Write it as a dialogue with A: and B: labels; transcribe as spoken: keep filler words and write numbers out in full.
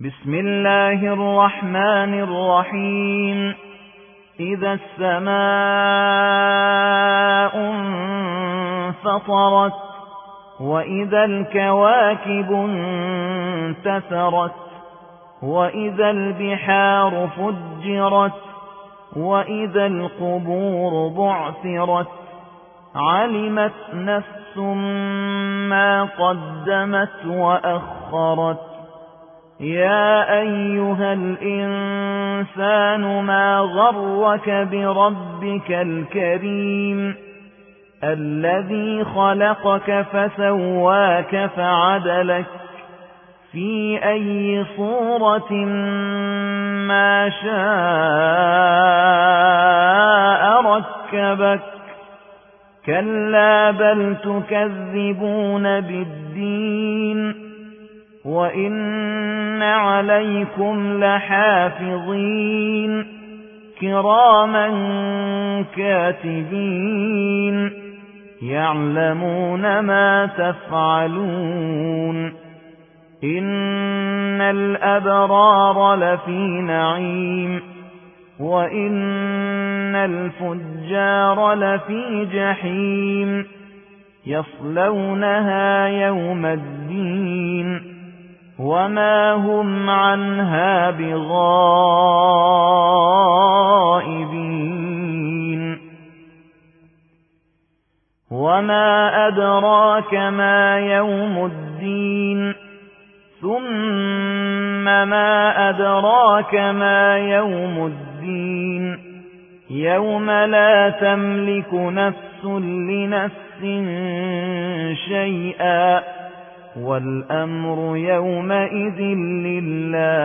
A: بسم الله الرحمن الرحيم إذا السماء انفطرت وإذا الكواكب انتثرت وإذا البحار فجرت وإذا القبور بعثرت علمت نفس ما قدمت وأخرت يا أيها الإنسان ما غرك بربك الكريم الذي خلقك فسواك فعدلك في أي صورة ما شاء ركبك كلا بل تكذبون بالدين وإن عليكم لحافظين كراما كاتبين يعلمون ما تفعلون إن الأبرار لفي نعيم وإن الفجار لفي جحيم يصلونها يوم الدين وما هم عنها بغائبين وما أدراك ما يوم الدين ثم ما أدراك ما يوم الدين يوم لا تملك نفس لنفس شيئا والأمر يومئذ لله